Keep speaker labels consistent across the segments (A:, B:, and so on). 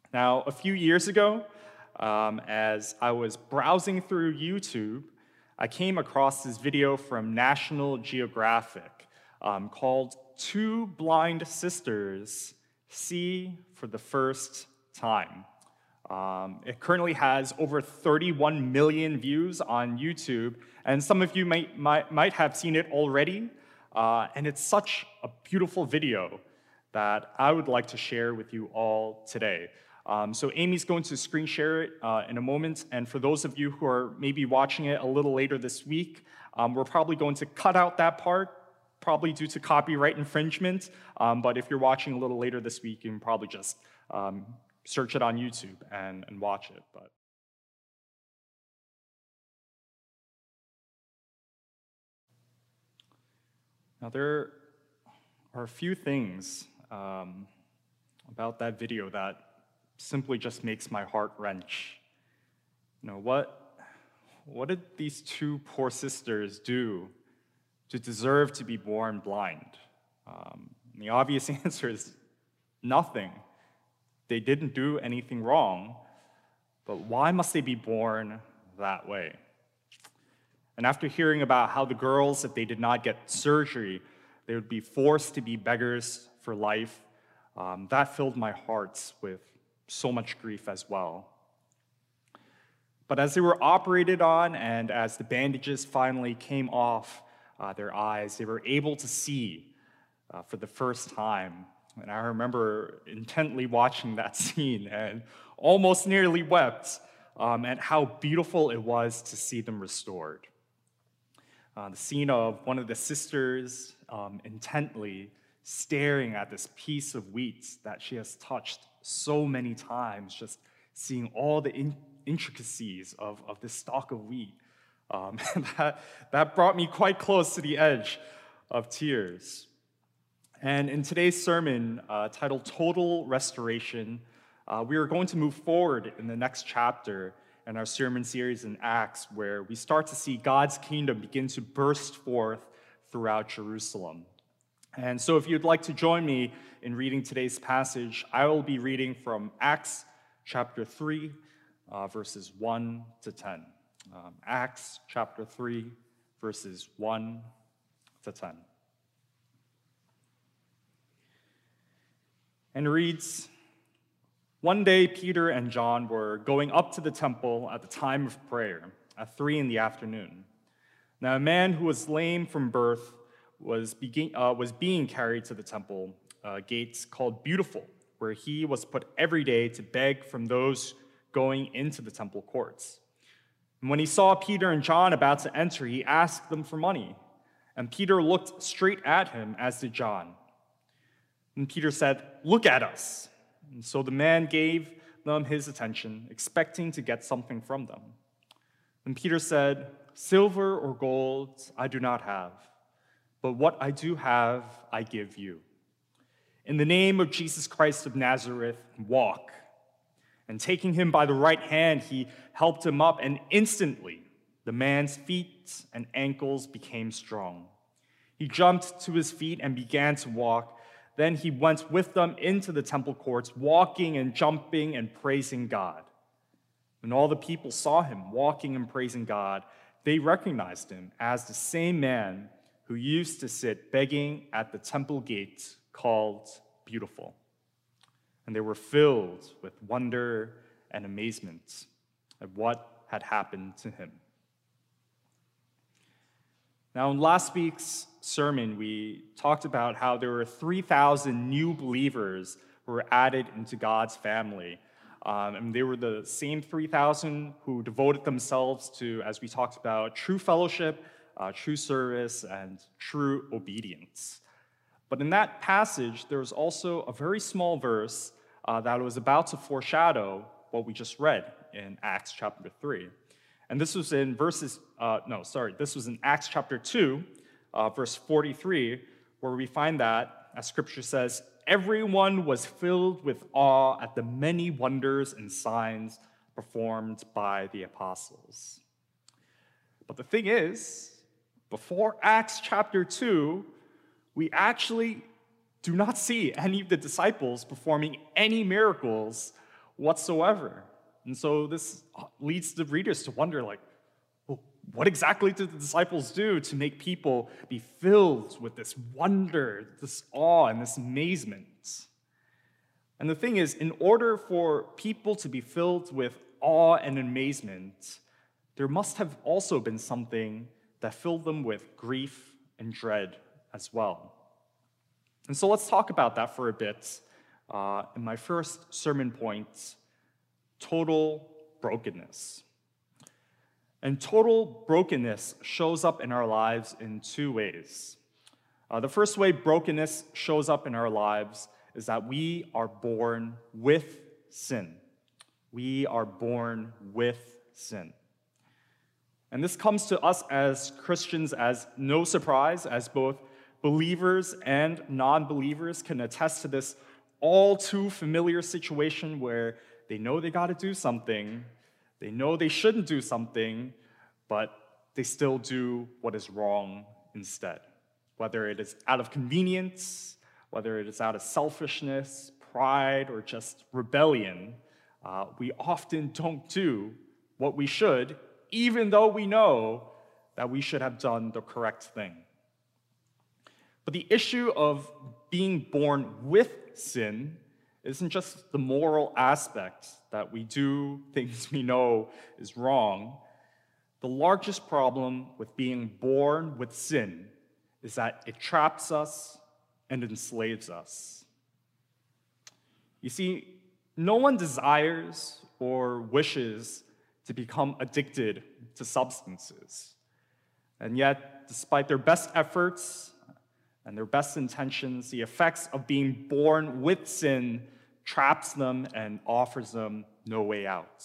A: Now, a few years ago, as I was browsing through YouTube, I came across this video from National Geographic called Two Blind Sisters See for the First Time. It currently has over 31 million views on YouTube, and some of you might have seen it already. And it's such a beautiful video that I would like to share with you all today. So Amy's going to screen share it in a moment, and for those of you who are maybe watching it a little later this week, we're probably going to cut out that part, probably due to copyright infringement, but if you're watching a little later this week, you can probably just search it on YouTube and watch it. But now there are a few things about that video that simply just makes my heart wrench. You know, what did these two poor sisters do to deserve to be born blind? The obvious answer is nothing. They didn't do anything wrong, but why must they be born that way? And after hearing about how the girls, if they did not get surgery, they would be forced to be beggars for life, that filled my heart with so much grief as well. But as they were operated on and as the bandages finally came off their eyes, they were able to see for the first time. And I remember intently watching that scene and almost nearly wept at how beautiful it was to see them restored. The scene of one of the sisters intently staring at this piece of wheat that she has touched so many times, just seeing all the intricacies of this stalk of wheat. That brought me quite close to the edge of tears. And in today's sermon, titled Total Restoration, we are going to move forward in the next chapter in our sermon series in Acts, where we start to see God's kingdom begin to burst forth throughout Jerusalem. And so if you'd like to join me in reading today's passage, I will be reading from Acts chapter 3, verses 1 to 10. Acts chapter 3, verses 1 to 10. And it reads, "One day Peter and John were going up to the temple at the time of prayer, at 3 p.m. Now a man who was lame from birth was being carried to the temple gates called Beautiful, where he was put every day to beg from those going into the temple courts. And when he saw Peter and John about to enter, he asked them for money. And Peter looked straight at him, as did John. And Peter said, 'Look at us.' And so the man gave them his attention, expecting to get something from them. And Peter said, 'Silver or gold I do not have, but what I do have I give you. In the name of Jesus Christ of Nazareth, walk.' And taking him by the right hand, he helped him up, and instantly the man's feet and ankles became strong. He jumped to his feet and began to walk. Then he went with them into the temple courts, walking and jumping and praising God. When all the people saw him walking and praising God, they recognized him as the same man who used to sit begging at the temple gate called Beautiful. And they were filled with wonder and amazement at what had happened to him." Now, in last week's sermon, we talked about how there were 3,000 new believers who were added into God's family. And they were the same 3,000 who devoted themselves to, as we talked about, true fellowship, true service, and true obedience. But in that passage, there was also a very small verse that was about to foreshadow what we just read in Acts chapter 3. And this was in this was in Acts chapter 2, verse 43, where we find that, as scripture says, everyone was filled with awe at the many wonders and signs performed by the apostles. But the thing is, before Acts chapter 2, we actually do not see any of the disciples performing any miracles whatsoever. And so this leads the readers to wonder, like, well, what exactly did the disciples do to make people be filled with this wonder, this awe, and this amazement? And the thing is, in order for people to be filled with awe and amazement, there must have also been something that filled them with grief and dread as well. And so let's talk about that for a bit. In my first sermon point, total brokenness. And total brokenness shows up in our lives in two ways. The first way brokenness shows up in our lives is that we are born with sin. We are born with sin. And this comes to us as Christians as no surprise, as both believers and non-believers can attest to this all too familiar situation where they know they got to do something, they know they shouldn't do something, but they still do what is wrong instead. Whether it is out of convenience, whether it is out of selfishness, pride, or just rebellion, we often don't do what we should, even though we know that we should have done the correct thing. But the issue of being born with sin isn't just the moral aspect that we do things we know is wrong. The largest problem with being born with sin is that it traps us and enslaves us. You see, no one desires or wishes to become addicted to substances. And yet, despite their best efforts and their best intentions, the effects of being born with sin traps them and offers them no way out.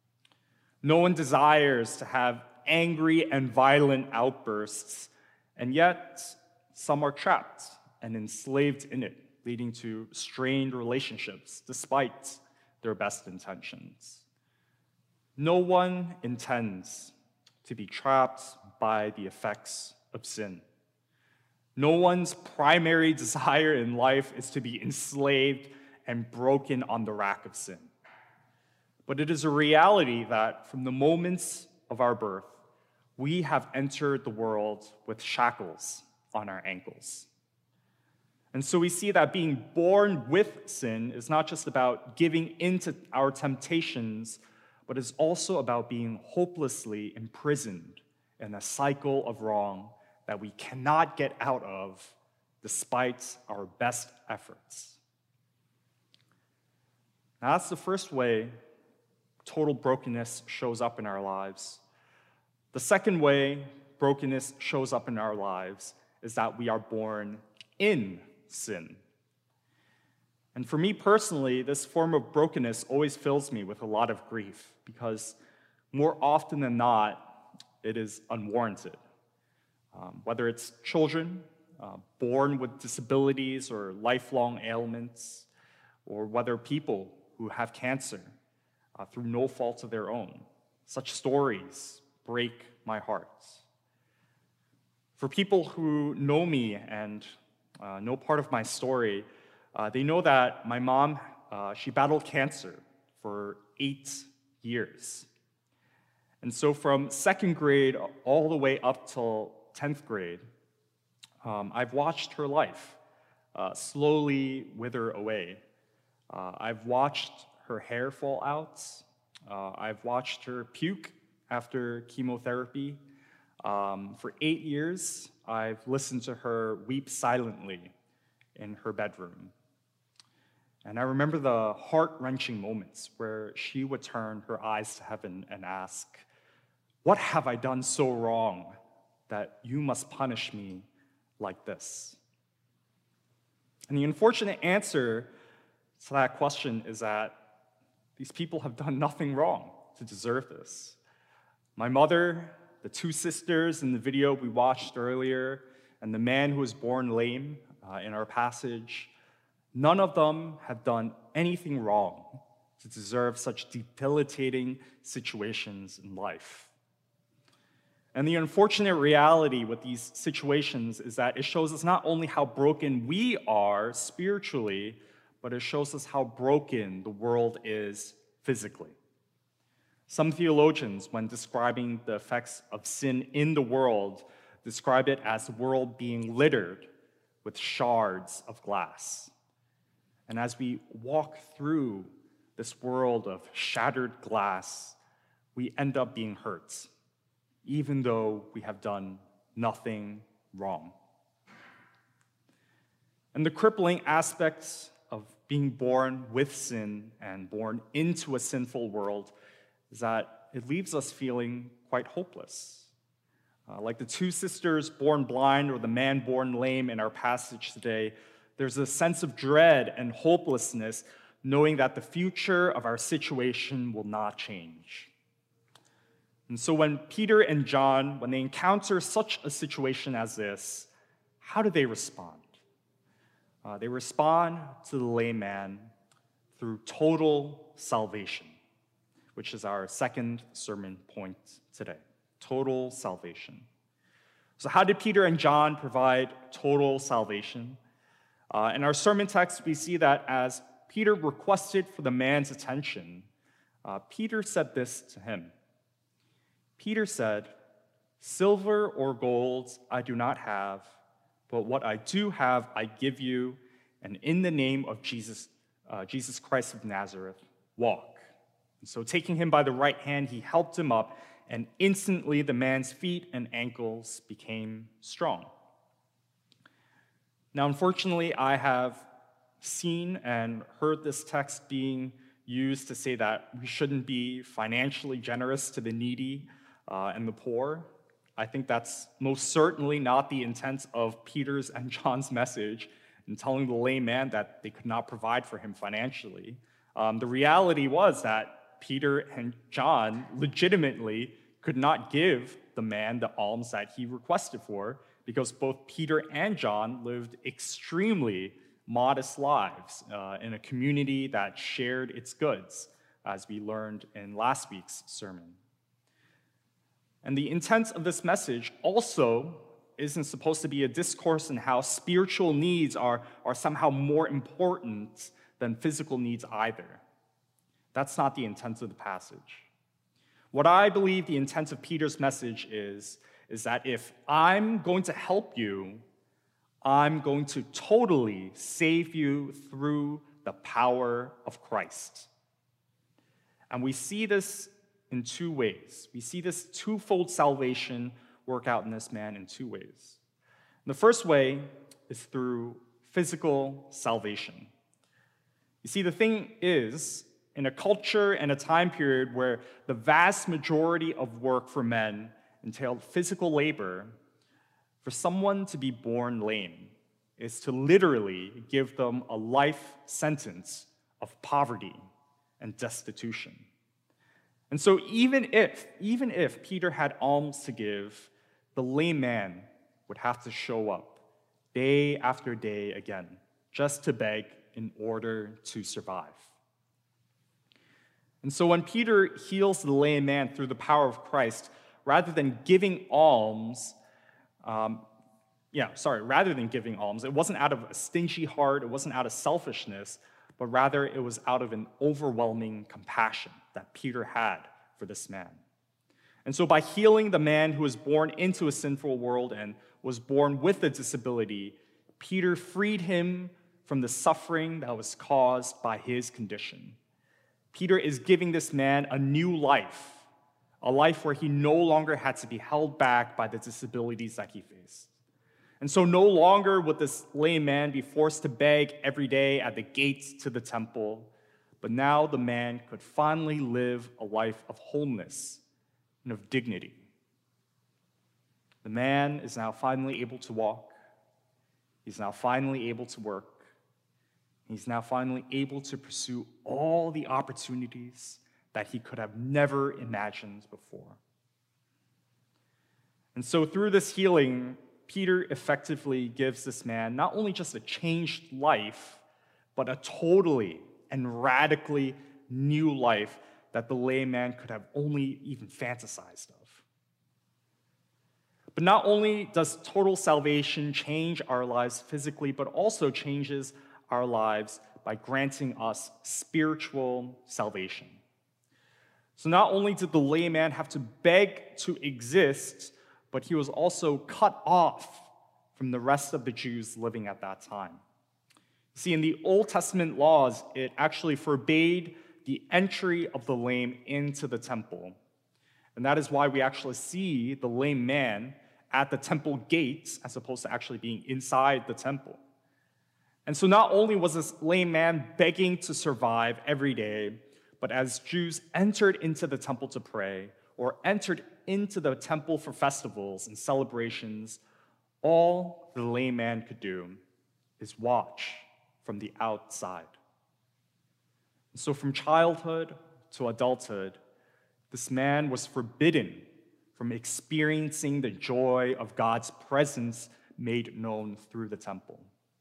A: No one desires to have angry and violent outbursts, and yet some are trapped and enslaved in it, leading to strained relationships despite their best intentions. No one intends to be trapped by the effects of sin. No one's primary desire in life is to be enslaved and broken on the rack of sin. But it is a reality that from the moments of our birth, we have entered the world with shackles on our ankles. And so we see that being born with sin is not just about giving into our temptations, but is also about being hopelessly imprisoned in a cycle of wrong that we cannot get out of despite our best efforts. Now, that's the first way total brokenness shows up in our lives. The second way brokenness shows up in our lives is that we are born in sin. And for me personally, this form of brokenness always fills me with a lot of grief because more often than not, it is unwarranted. Whether it's children born with disabilities or lifelong ailments, or whether people who have cancer through no fault of their own. Such stories break my heart. For people who know me and know part of my story, they know that my mom, she battled cancer for 8 years. And so from second grade all the way up till 10th grade, I've watched her life slowly wither away. I've watched her hair fall out. I've watched her puke after chemotherapy. For 8 years, I've listened to her weep silently in her bedroom. And I remember the heart-wrenching moments where she would turn her eyes to heaven and ask, "What have I done so wrong that you must punish me like this?" And the unfortunate answer to that question is that these people have done nothing wrong to deserve this. My mother, the 2 sisters in the video we watched earlier, and the man who was born lame in our passage, none of them have done anything wrong to deserve such debilitating situations in life. And the unfortunate reality with these situations is that it shows us not only how broken we are spiritually, but it shows us how broken the world is physically. Some theologians, when describing the effects of sin in the world, describe it as the world being littered with shards of glass. And as we walk through this world of shattered glass, we end up being hurt, even though we have done nothing wrong. And the crippling aspects of being born with sin and born into a sinful world is that it leaves us feeling quite hopeless. Like the two sisters born blind or the man born lame in our passage today, there's a sense of dread and hopelessness knowing that the future of our situation will not change. And so when Peter and John, when they encounter such a situation as this, how do they respond? They respond to the lame man through total salvation, which is our second sermon point today. Total salvation. So how did Peter and John provide total salvation? In our sermon text, we see that as Peter requested for the man's attention, Peter said this to him. Peter said, "Silver or gold I do not have, but what I do have I give you, and in the name of Jesus Christ of Nazareth, walk." And so taking him by the right hand, he helped him up, and instantly the man's feet and ankles became strong. Now, unfortunately, I have seen and heard this text being used to say that we shouldn't be financially generous to the needy and the poor. I think that's most certainly not the intent of Peter's and John's message in telling the lame man that they could not provide for him financially. The reality was that Peter and John legitimately could not give the man the alms that he requested for because both Peter and John lived extremely modest lives in a community that shared its goods, as we learned in last week's sermon. And the intent of this message also isn't supposed to be a discourse on how spiritual needs are somehow more important than physical needs either. That's not the intent of the passage. What I believe the intent of Peter's message is that if I'm going to help you, I'm going to totally save you through the power of Christ. And we see this in two ways. We see this twofold salvation work out in this man in two ways. The first way is through physical salvation. You see, the thing is, in a culture and a time period where the vast majority of work for men entailed physical labor, for someone to be born lame is to literally give them a life sentence of poverty and destitution. And so even if Peter had alms to give, the lame man would have to show up day after day again, just to beg in order to survive. And so when Peter heals the lame man through the power of Christ, rather than giving alms, it wasn't out of a stingy heart, it wasn't out of selfishness, but rather it was out of an overwhelming compassion that Peter had for this man. And so by healing the man who was born into a sinful world and was born with a disability, Peter freed him from the suffering that was caused by his condition. Peter is giving this man a new life, a life where he no longer had to be held back by the disabilities that he faced. And so no longer would this lame man be forced to beg every day at the gates to the temple, but now the man could finally live a life of wholeness and of dignity. The man is now finally able to walk. He's now finally able to work. He's now finally able to pursue all the opportunities that he could have never imagined before. And so through this healing, Peter effectively gives this man not only just a changed life, but a totally and radically new life that the lame man could have only even fantasized of. But not only does total salvation change our lives physically, but also changes our lives by granting us spiritual salvation. So not only did the lame man have to beg to exist, but he was also cut off from the rest of the Jews living at that time. See, in the Old Testament laws, it actually forbade the entry of the lame into the temple. And that is why we actually see the lame man at the temple gates as opposed to actually being inside the temple. And so not only was this lame man begging to survive every day, but as Jews entered into the temple to pray or entered into the temple for festivals and celebrations, all the lame man could do is watch from the outside. And so from childhood to adulthood, this man was forbidden from experiencing the joy of God's presence made known through the temple.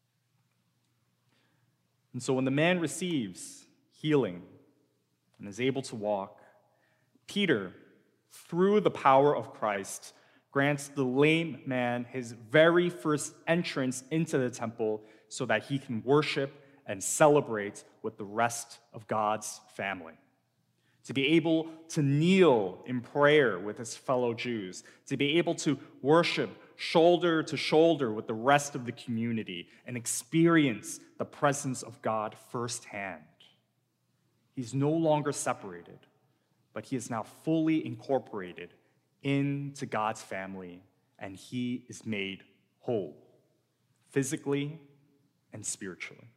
A: And so when the man receives healing and is able to walk, Peter, through the power of Christ, grants the lame man his very first entrance into the temple so that he can worship and celebrate with the rest of God's family. To be able to kneel in prayer with his fellow Jews, to be able to worship shoulder to shoulder with the rest of the community and experience the presence of God firsthand. He's no longer separated, but he is now fully incorporated into God's family, and he is made whole, physically and spiritually.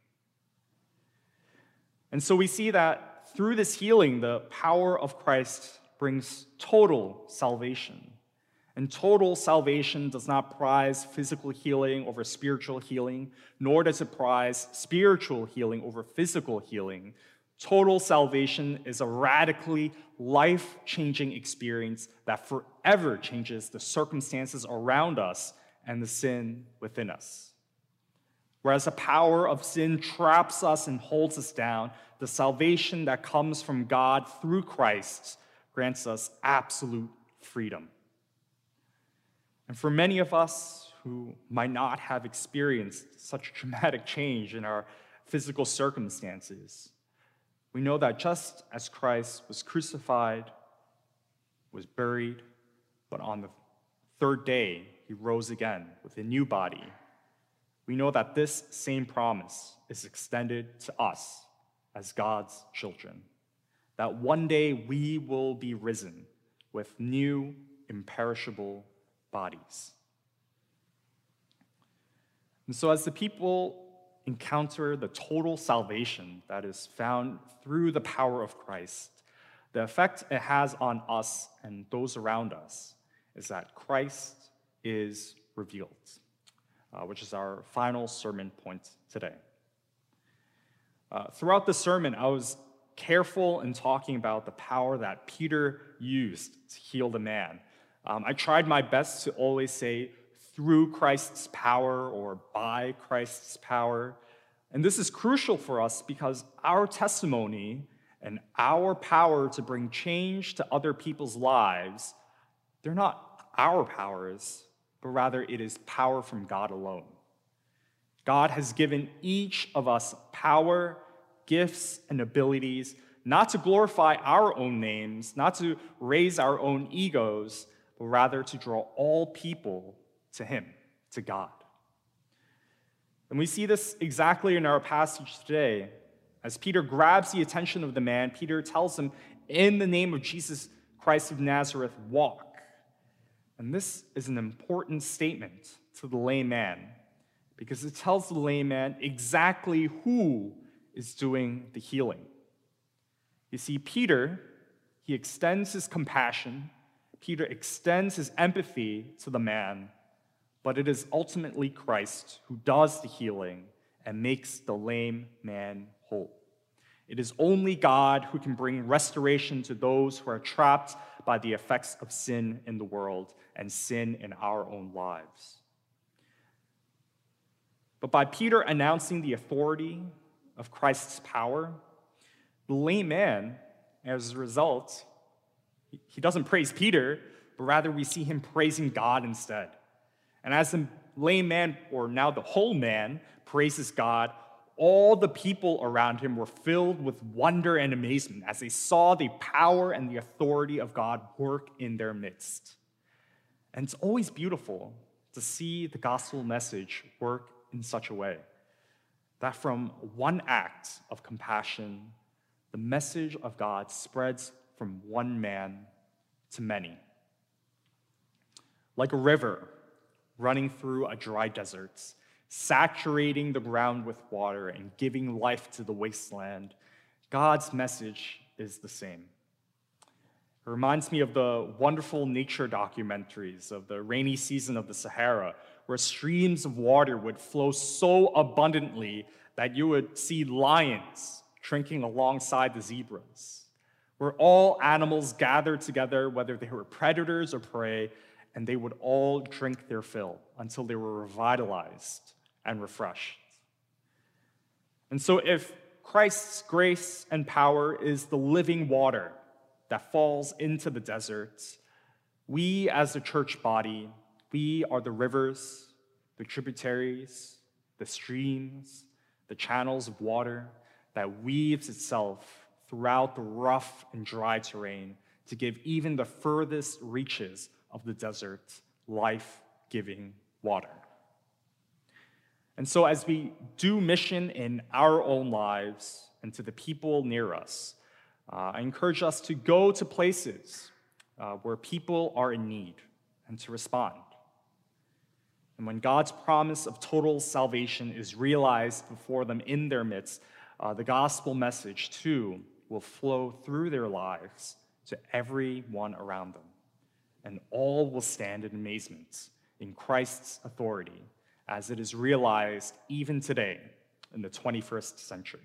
A: And so we see that through this healing, the power of Christ brings total salvation. And total salvation does not prize physical healing over spiritual healing, nor does it prize spiritual healing over physical healing. Total salvation is a radically life-changing experience that forever changes the circumstances around us and the sin within us. Whereas the power of sin traps us and holds us down, the salvation that comes from God through Christ grants us absolute freedom. And for many of us who might not have experienced such dramatic change in our physical circumstances, we know that just as Christ was crucified, was buried, but on the third day he rose again with a new body, we know that this same promise is extended to us as God's children, that one day we will be risen with new, imperishable bodies. And so as the people encounter the total salvation that is found through the power of Christ, the effect it has on us and those around us is that Christ is revealed, which is our final sermon point today. Throughout the sermon, I was careful in talking about the power that Peter used to heal the man. I tried my best to always say, through Christ's power or by Christ's power. And this is crucial for us because our testimony and our power to bring change to other people's lives, they're not our powers, but rather it is power from God alone. God has given each of us power, gifts, and abilities, not to glorify our own names, not to raise our own egos, but rather to draw all people to him, to God. And we see this exactly in our passage today. As Peter grabs the attention of the man, Peter tells him, in the name of Jesus Christ of Nazareth, walk. And this is an important statement to the lame man, because it tells the lame man exactly who is doing the healing. You see, Peter, he extends his compassion, Peter extends his empathy to the man, but it is ultimately Christ who does the healing and makes the lame man whole. It is only God who can bring restoration to those who are trapped by the effects of sin in the world and sin in our own lives. But by Peter announcing the authority of Christ's power, the lame man, as a result, he doesn't praise Peter, but rather we see him praising God instead. And as the lame man, or now the whole man, praises God, all the people around him were filled with wonder and amazement as they saw the power and the authority of God work in their midst. And it's always beautiful to see the gospel message work in such a way that from one act of compassion, the message of God spreads from one man to many. Like a river running through a dry desert, saturating the ground with water and giving life to the wasteland, God's message is the same. It reminds me of the wonderful nature documentaries of the rainy season of the Sahara, where streams of water would flow so abundantly that you would see lions drinking alongside the zebras, where all animals gathered together, whether they were predators or prey, and they would all drink their fill until they were revitalized and refreshed. And so if Christ's grace and power is the living water that falls into the desert, we as the church body, we are the rivers, the tributaries, the streams, the channels of water that weaves itself throughout the rough and dry terrain to give even the furthest reaches of the desert life-giving water. And so as we do mission in our own lives and to the people near us, I encourage us to go to places where people are in need and to respond. And when God's promise of total salvation is realized before them in their midst, the gospel message, too, will flow through their lives to everyone around them. And all will stand in amazement in Christ's authority as it is realized even today in the 21st century.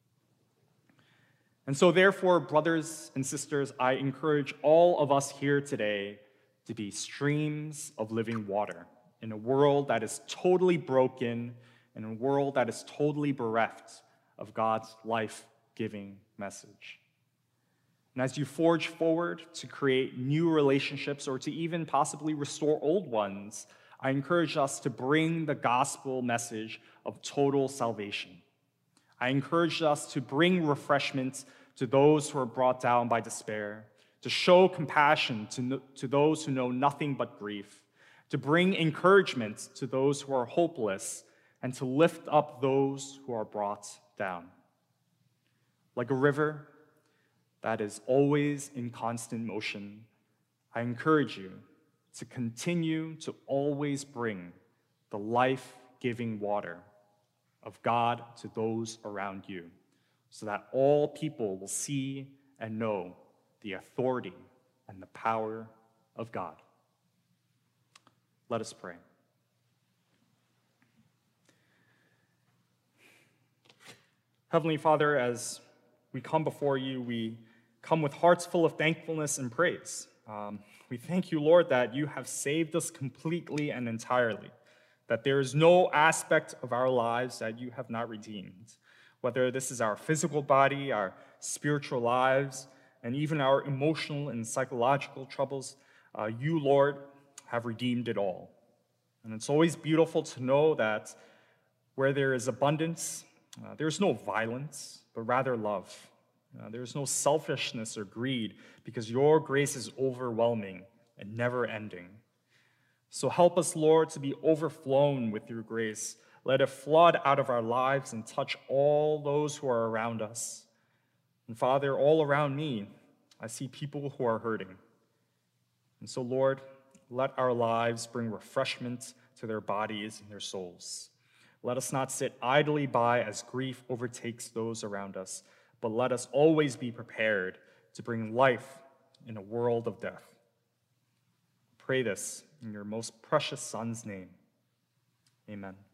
A: And so therefore, brothers and sisters, I encourage all of us here today to be streams of living water in a world that is totally broken, in a world that is totally bereft of God's life-giving message. And as you forge forward to create new relationships or to even possibly restore old ones, I encourage us to bring the gospel message of total salvation. I encourage us to bring refreshment to those who are brought down by despair, to show compassion to those who know nothing but grief, to bring encouragement to those who are hopeless, and to lift up those who are brought down. Like a river that is always in constant motion, I encourage you to continue to always bring the life-giving water of God to those around you, so that all people will see and know the authority and the power of God. Let us pray. Heavenly Father, as we come before you, we come with hearts full of thankfulness and praise. We thank you, Lord, that you have saved us completely and entirely, that there is no aspect of our lives that you have not redeemed, whether this is our physical body, our spiritual lives, and even our emotional and psychological troubles. You, Lord, have redeemed it all. And it's always beautiful to know that where there is abundance, there's no violence, but rather love. There's no selfishness or greed, because your grace is overwhelming and never ending. So help us, Lord, to be overflown with your grace. Let it flood out of our lives and touch all those who are around us. And Father, all around me, I see people who are hurting. And so, Lord, let our lives bring refreshment to their bodies and their souls. Let us not sit idly by as grief overtakes those around us, but let us always be prepared to bring life in a world of death. Pray this in your most precious Son's name. Amen.